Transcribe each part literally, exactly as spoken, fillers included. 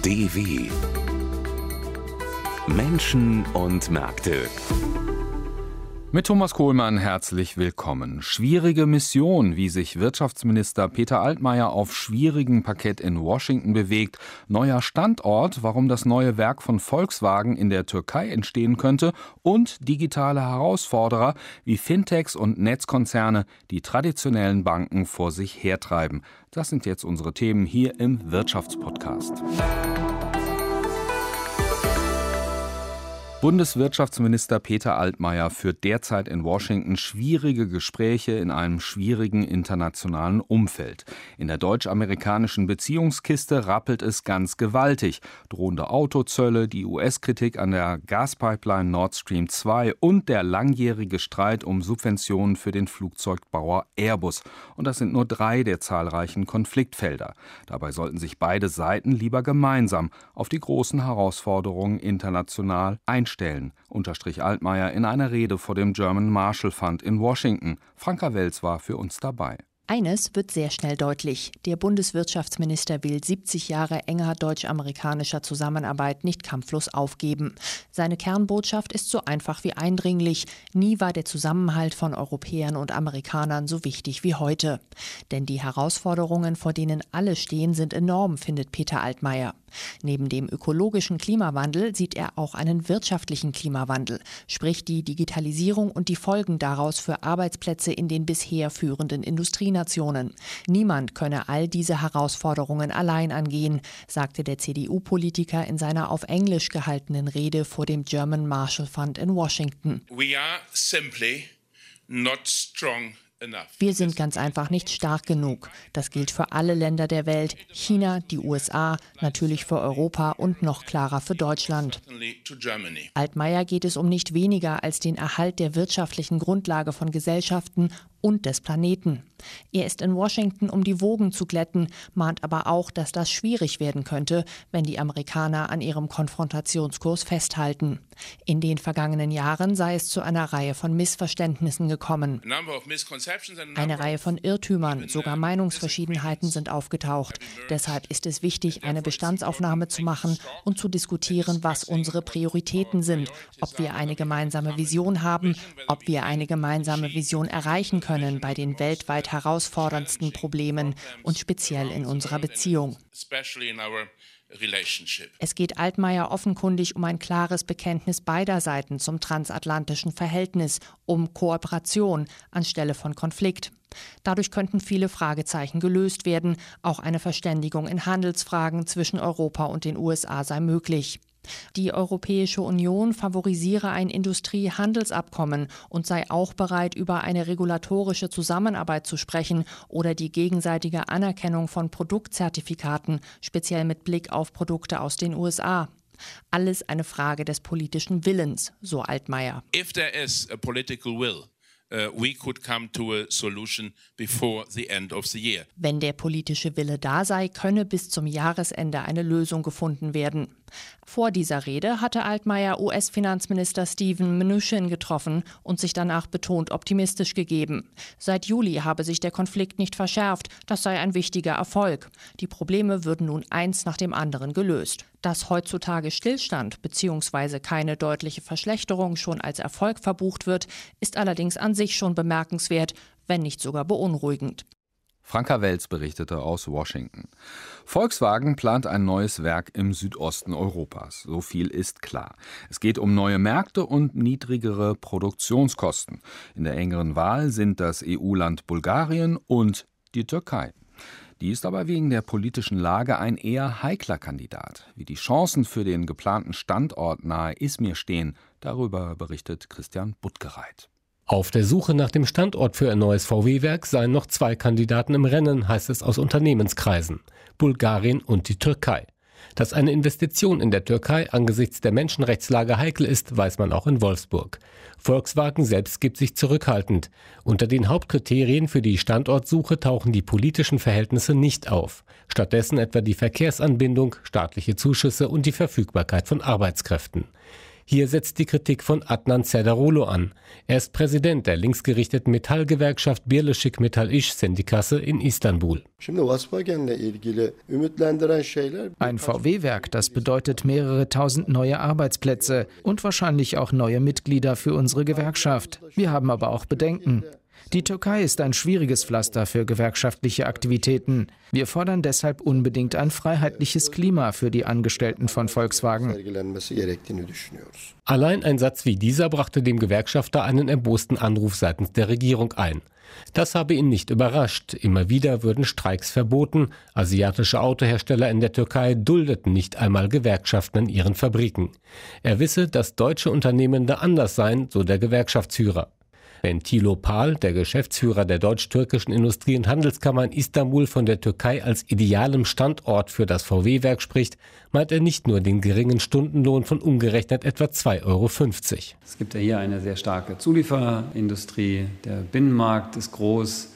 D W Menschen und Märkte. Mit Thomas Kohlmann herzlich willkommen. Schwierige Mission, wie sich Wirtschaftsminister Peter Altmaier auf schwierigem Parkett in Washington bewegt. Neuer Standort, warum das neue Werk von Volkswagen in der Türkei entstehen könnte. Und digitale Herausforderer wie Fintechs und Netzkonzerne, die traditionellen Banken vor sich hertreiben. Das sind jetzt unsere Themen hier im Wirtschaftspodcast. Bundeswirtschaftsminister Peter Altmaier führt derzeit in Washington schwierige Gespräche in einem schwierigen internationalen Umfeld. In der deutsch-amerikanischen Beziehungskiste rappelt es ganz gewaltig. Drohende Autozölle, die U S-Kritik an der Gaspipeline Nord Stream zwei und der langjährige Streit um Subventionen für den Flugzeugbauer Airbus. Und das sind nur drei der zahlreichen Konfliktfelder. Dabei sollten sich beide Seiten lieber gemeinsam auf die großen Herausforderungen international einstellen. Stellen, unterstrich Altmaier in einer Rede vor dem German Marshall Fund in Washington. Franka Welz war für uns dabei. Eines wird sehr schnell deutlich. Der Bundeswirtschaftsminister will siebzig Jahre enger deutsch-amerikanischer Zusammenarbeit nicht kampflos aufgeben. Seine Kernbotschaft ist so einfach wie eindringlich. Nie war der Zusammenhalt von Europäern und Amerikanern so wichtig wie heute. Denn die Herausforderungen, vor denen alle stehen, sind enorm, findet Peter Altmaier. Neben dem ökologischen Klimawandel sieht er auch einen wirtschaftlichen Klimawandel, sprich die Digitalisierung und die Folgen daraus für Arbeitsplätze in den bisher führenden Industrienationen. Niemand könne all diese Herausforderungen allein angehen, sagte der C D U-Politiker in seiner auf Englisch gehaltenen Rede vor dem German Marshall Fund in Washington. We are simply not strong. Wir sind ganz einfach nicht stark genug. Das gilt für alle Länder der Welt, China, die U S A, natürlich für Europa und noch klarer für Deutschland. Altmaier geht es um nicht weniger als den Erhalt der wirtschaftlichen Grundlage von Gesellschaften und des Planeten. Er ist in Washington, um die Wogen zu glätten, mahnt aber auch, dass das schwierig werden könnte, wenn die Amerikaner an ihrem Konfrontationskurs festhalten. In den vergangenen Jahren sei es zu einer Reihe von Missverständnissen gekommen. Eine Reihe von Irrtümern, sogar Meinungsverschiedenheiten sind aufgetaucht. Deshalb ist es wichtig, eine Bestandsaufnahme zu machen und zu diskutieren, was unsere Prioritäten sind, ob wir eine gemeinsame Vision haben, ob wir eine gemeinsame Vision erreichen können bei den weltweit herausforderndsten Problemen und speziell in unserer Beziehung. Es geht Altmaier offenkundig um ein klares Bekenntnis beider Seiten zum transatlantischen Verhältnis, um Kooperation anstelle von Konflikt. Dadurch könnten viele Fragezeichen gelöst werden. Auch eine Verständigung in Handelsfragen zwischen Europa und den U S A sei möglich. Die Europäische Union favorisiere ein Industriehandelsabkommen und sei auch bereit, über eine regulatorische Zusammenarbeit zu sprechen oder die gegenseitige Anerkennung von Produktzertifikaten, speziell mit Blick auf Produkte aus den U S A. Alles eine Frage des politischen Willens, so Altmaier. If there is a political will, Uh, we could come to a solution before the end of the year. Wenn der politische Wille da sei, könne bis zum Jahresende eine Lösung gefunden werden. Vor dieser Rede hatte Altmaier U S-Finanzminister Steven Mnuchin getroffen und sich danach betont optimistisch gegeben. Seit Juli habe sich der Konflikt nicht verschärft, das sei ein wichtiger Erfolg. Die Probleme würden nun eins nach dem anderen gelöst. Dass heutzutage Stillstand bzw. keine deutliche Verschlechterung schon als Erfolg verbucht wird, ist allerdings an sich schon bemerkenswert, wenn nicht sogar beunruhigend. Franka Welz berichtete aus Washington. Volkswagen plant ein neues Werk im Südosten Europas. So viel ist klar. Es geht um neue Märkte und niedrigere Produktionskosten. In der engeren Wahl sind das E U-Land Bulgarien und die Türkei. Die ist aber wegen der politischen Lage ein eher heikler Kandidat. Wie die Chancen für den geplanten Standort nahe Izmir stehen, darüber berichtet Christian Buttgereit. Auf der Suche nach dem Standort für ein neues V W-Werk seien noch zwei Kandidaten im Rennen, heißt es aus Unternehmenskreisen: Bulgarien und die Türkei. Dass eine Investition in der Türkei angesichts der Menschenrechtslage heikel ist, weiß man auch in Wolfsburg. Volkswagen selbst gibt sich zurückhaltend. Unter den Hauptkriterien für die Standortsuche tauchen die politischen Verhältnisse nicht auf. Stattdessen etwa die Verkehrsanbindung, staatliche Zuschüsse und die Verfügbarkeit von Arbeitskräften. Hier setzt die Kritik von Adnan Serdar-Olu an. Er ist Präsident der linksgerichteten Metallgewerkschaft Birleşik Metal İş Sendikası in Istanbul. Ein V W-Werk, das bedeutet mehrere tausend neue Arbeitsplätze und wahrscheinlich auch neue Mitglieder für unsere Gewerkschaft. Wir haben aber auch Bedenken. Die Türkei ist ein schwieriges Pflaster für gewerkschaftliche Aktivitäten. Wir fordern deshalb unbedingt ein freiheitliches Klima für die Angestellten von Volkswagen. Allein ein Satz wie dieser brachte dem Gewerkschafter einen erbosten Anruf seitens der Regierung ein. Das habe ihn nicht überrascht. Immer wieder würden Streiks verboten. Asiatische Autohersteller in der Türkei duldeten nicht einmal Gewerkschaften in ihren Fabriken. Er wisse, dass deutsche Unternehmen da anders seien, so der Gewerkschaftsführer. Wenn Thilo Pahl, der Geschäftsführer der deutsch-türkischen Industrie- und Handelskammer in Istanbul, von der Türkei als idealem Standort für das V W-Werk spricht, meint er nicht nur den geringen Stundenlohn von umgerechnet etwa zwei Euro fünfzig. Es gibt ja hier eine sehr starke Zulieferindustrie, der Binnenmarkt ist groß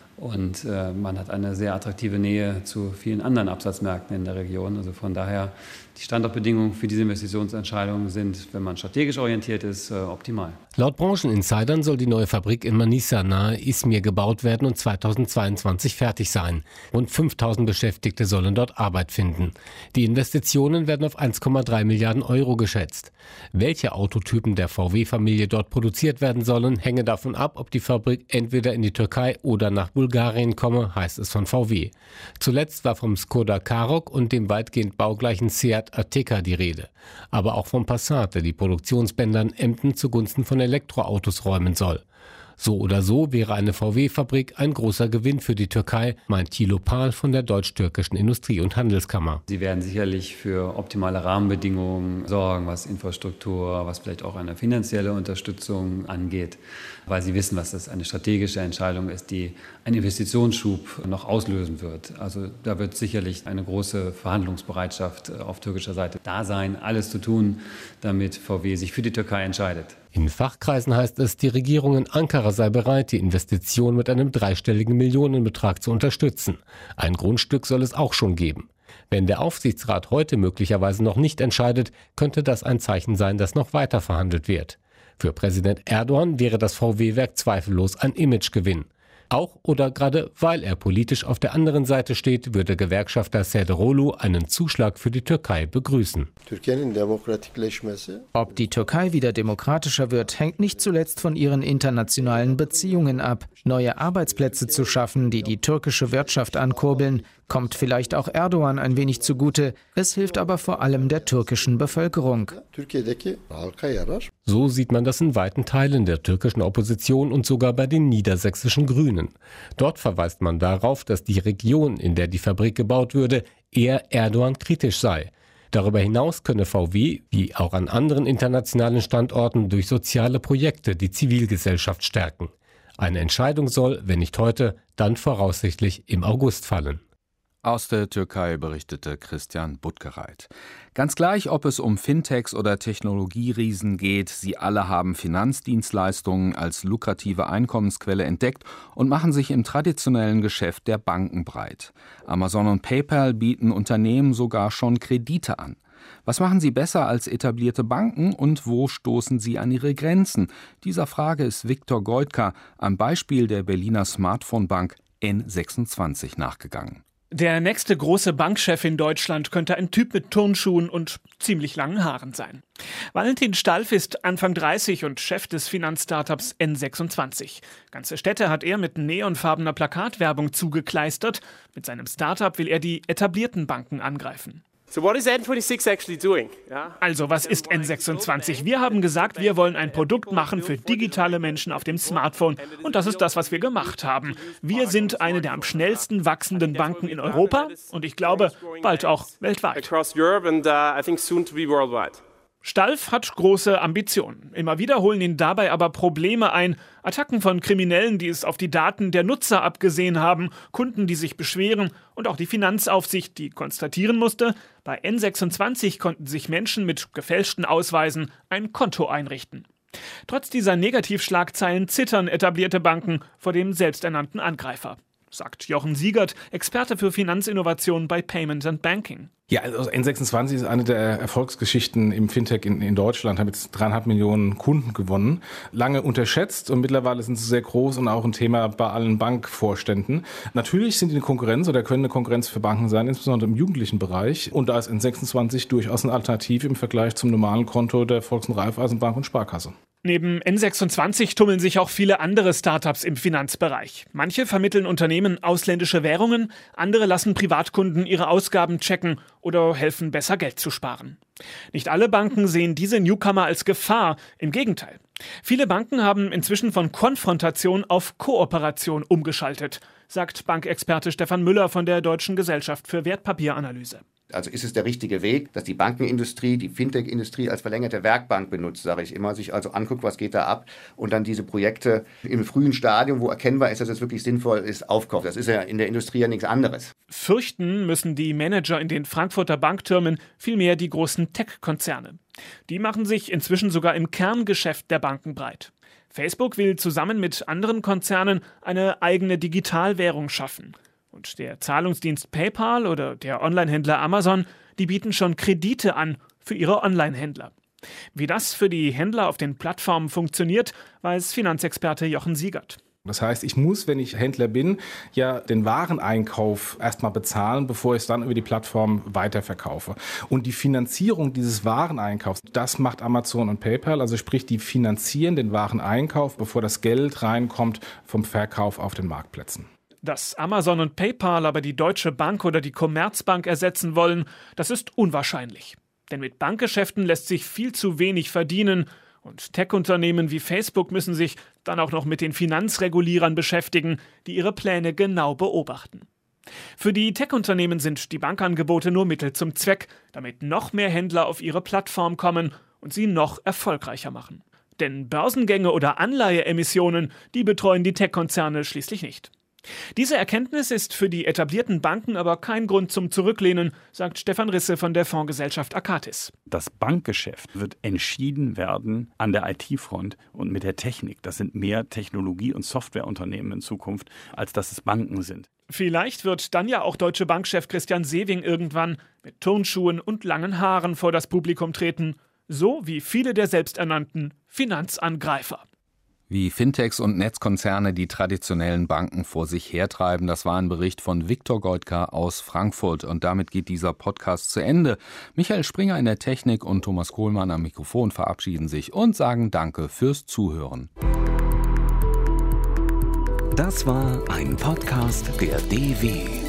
und äh, man hat eine sehr attraktive Nähe zu vielen anderen Absatzmärkten in der Region. Also von daher, die Standortbedingungen für diese Investitionsentscheidungen sind, wenn man strategisch orientiert ist, äh, optimal. Laut Brancheninsidern soll die neue Fabrik in Manisa nahe Izmir gebaut werden und zweitausendzweiundzwanzig fertig sein. Rund fünftausend Beschäftigte sollen dort Arbeit finden. Die Investitionen werden auf eins Komma drei Milliarden Euro geschätzt. Welche Autotypen der V W-Familie dort produziert werden sollen, hänge davon ab, ob die Fabrik entweder in die Türkei oder nach Bulgarien komme, heißt es von V W. Zuletzt war vom Skoda Karoq und dem weitgehend baugleichen Seat Ateca die Rede. Aber auch vom Passat, der die Produktionsbänder in Emden zugunsten von Elektroautos räumen soll. So oder so wäre eine V W-Fabrik ein großer Gewinn für die Türkei, meint Thilo Pahl von der deutsch-türkischen Industrie- und Handelskammer. Sie werden sicherlich für optimale Rahmenbedingungen sorgen, was Infrastruktur, was vielleicht auch eine finanzielle Unterstützung angeht, weil sie wissen, was das eine strategische Entscheidung ist, die einen Investitionsschub noch auslösen wird. Also da wird sicherlich eine große Verhandlungsbereitschaft auf türkischer Seite da sein, alles zu tun, damit V W sich für die Türkei entscheidet. In Fachkreisen heißt es, die Regierung in Ankara sei bereit, die Investition mit einem dreistelligen Millionenbetrag zu unterstützen. Ein Grundstück soll es auch schon geben. Wenn der Aufsichtsrat heute möglicherweise noch nicht entscheidet, könnte das ein Zeichen sein, dass noch weiter verhandelt wird. Für Präsident Erdogan wäre das V W-Werk zweifellos ein Imagegewinn. Auch oder gerade weil er politisch auf der anderen Seite steht, würde Gewerkschafter Serdar-Olu einen Zuschlag für die Türkei begrüßen. Ob die Türkei wieder demokratischer wird, hängt nicht zuletzt von ihren internationalen Beziehungen ab. Neue Arbeitsplätze zu schaffen, die die türkische Wirtschaft ankurbeln, kommt vielleicht auch Erdogan ein wenig zugute. Es hilft aber vor allem der türkischen Bevölkerung. So sieht man das in weiten Teilen der türkischen Opposition und sogar bei den niedersächsischen Grünen. Dort verweist man darauf, dass die Region, in der die Fabrik gebaut würde, eher Erdogan kritisch sei. Darüber hinaus könne V W, wie auch an anderen internationalen Standorten, durch soziale Projekte die Zivilgesellschaft stärken. Eine Entscheidung soll, wenn nicht heute, dann voraussichtlich im August fallen. Aus der Türkei berichtete Christian Buttgereit. Ganz gleich, ob es um Fintechs oder Technologieriesen geht, sie alle haben Finanzdienstleistungen als lukrative Einkommensquelle entdeckt und machen sich im traditionellen Geschäft der Banken breit. Amazon und PayPal bieten Unternehmen sogar schon Kredite an. Was machen sie besser als etablierte Banken und wo stoßen sie an ihre Grenzen? Dieser Frage ist Viktor Goitka am Beispiel der Berliner Smartphone-Bank N sechsundzwanzig nachgegangen. Der nächste große Bankchef in Deutschland könnte ein Typ mit Turnschuhen und ziemlich langen Haaren sein. Valentin Stalf ist Anfang dreißig und Chef des Finanzstartups N sechsundzwanzig. Ganze Städte hat er mit neonfarbener Plakatwerbung zugekleistert. Mit seinem Startup will er die etablierten Banken angreifen. So what is N twenty-six actually doing? Yeah. Also, was ist N sechsundzwanzig? Wir haben gesagt, wir wollen ein Produkt machen für digitale Menschen auf dem Smartphone. Und das ist das, was wir gemacht haben. Wir sind eine der am schnellsten wachsenden Banken in Europa und ich glaube, bald auch weltweit. Stalf hat große Ambitionen. Immer wieder holen ihn dabei aber Probleme ein. Attacken von Kriminellen, die es auf die Daten der Nutzer abgesehen haben, Kunden, die sich beschweren und auch die Finanzaufsicht, die konstatieren musste, bei N sechsundzwanzig konnten sich Menschen mit gefälschten Ausweisen ein Konto einrichten. Trotz dieser Negativschlagzeilen zittern etablierte Banken vor dem selbsternannten Angreifer, sagt Jochen Siegert, Experte für Finanzinnovation bei Payment and Banking. Ja, also N sechsundzwanzig ist eine der Erfolgsgeschichten im Fintech in, in Deutschland, haben jetzt dreieinhalb Millionen Kunden gewonnen. Lange unterschätzt und mittlerweile sind sie sehr groß und auch ein Thema bei allen Bankvorständen. Natürlich sind die eine Konkurrenz oder können eine Konkurrenz für Banken sein, insbesondere im jugendlichen Bereich. Und da ist N sechsundzwanzig durchaus eine Alternative im Vergleich zum normalen Konto der Volks- und Raiffeisenbank und Sparkasse. Neben N sechsundzwanzig tummeln sich auch viele andere Startups im Finanzbereich. Manche vermitteln Unternehmen ausländische Währungen, andere lassen Privatkunden ihre Ausgaben checken oder helfen besser Geld zu sparen. Nicht alle Banken sehen diese Newcomer als Gefahr, im Gegenteil. Viele Banken haben inzwischen von Konfrontation auf Kooperation umgeschaltet, sagt Bankexperte Stefan Müller von der Deutschen Gesellschaft für Wertpapieranalyse. Also ist es der richtige Weg, dass die Bankenindustrie, die Fintech-Industrie als verlängerte Werkbank benutzt, sage ich immer, sich also anguckt, was geht da ab und dann diese Projekte im frühen Stadium, wo erkennbar ist, dass es wirklich sinnvoll ist, aufkauft. Das ist ja in der Industrie ja nichts anderes. Fürchten müssen die Manager in den Frankfurter Banktürmen vielmehr die großen Tech-Konzerne. Die machen sich inzwischen sogar im Kerngeschäft der Banken breit. Facebook will zusammen mit anderen Konzernen eine eigene Digitalwährung schaffen. Und der Zahlungsdienst PayPal oder der Onlinehändler Amazon, die bieten schon Kredite an für ihre Onlinehändler. Wie das für die Händler auf den Plattformen funktioniert, weiß Finanzexperte Jochen Siegert. Das heißt, ich muss, wenn ich Händler bin, ja den Wareneinkauf erstmal bezahlen, bevor ich es dann über die Plattform weiterverkaufe. Und die Finanzierung dieses Wareneinkaufs, das macht Amazon und PayPal. Also sprich, die finanzieren den Wareneinkauf, bevor das Geld reinkommt vom Verkauf auf den Marktplätzen. Dass Amazon und PayPal aber die Deutsche Bank oder die Commerzbank ersetzen wollen, das ist unwahrscheinlich. Denn mit Bankgeschäften lässt sich viel zu wenig verdienen und Tech-Unternehmen wie Facebook müssen sich dann auch noch mit den Finanzregulierern beschäftigen, die ihre Pläne genau beobachten. Für die Tech-Unternehmen sind die Bankangebote nur Mittel zum Zweck, damit noch mehr Händler auf ihre Plattform kommen und sie noch erfolgreicher machen. Denn Börsengänge oder Anleiheemissionen, die betreuen die Tech-Konzerne schließlich nicht. Diese Erkenntnis ist für die etablierten Banken aber kein Grund zum Zurücklehnen, sagt Stefan Risse von der Fondsgesellschaft Akatis. Das Bankgeschäft wird entschieden werden an der I T-Front und mit der Technik. Das sind mehr Technologie- und Softwareunternehmen in Zukunft, als dass es Banken sind. Vielleicht wird dann ja auch Deutsche Bankchef Christian Sewing irgendwann mit Turnschuhen und langen Haaren vor das Publikum treten, so wie viele der selbsternannten Finanzangreifer. Wie Fintechs und Netzkonzerne die traditionellen Banken vor sich hertreiben, das war ein Bericht von Viktor Goldka aus Frankfurt. Und damit geht dieser Podcast zu Ende. Michael Springer in der Technik und Thomas Kohlmann am Mikrofon verabschieden sich und sagen Danke fürs Zuhören. Das war ein Podcast der D W.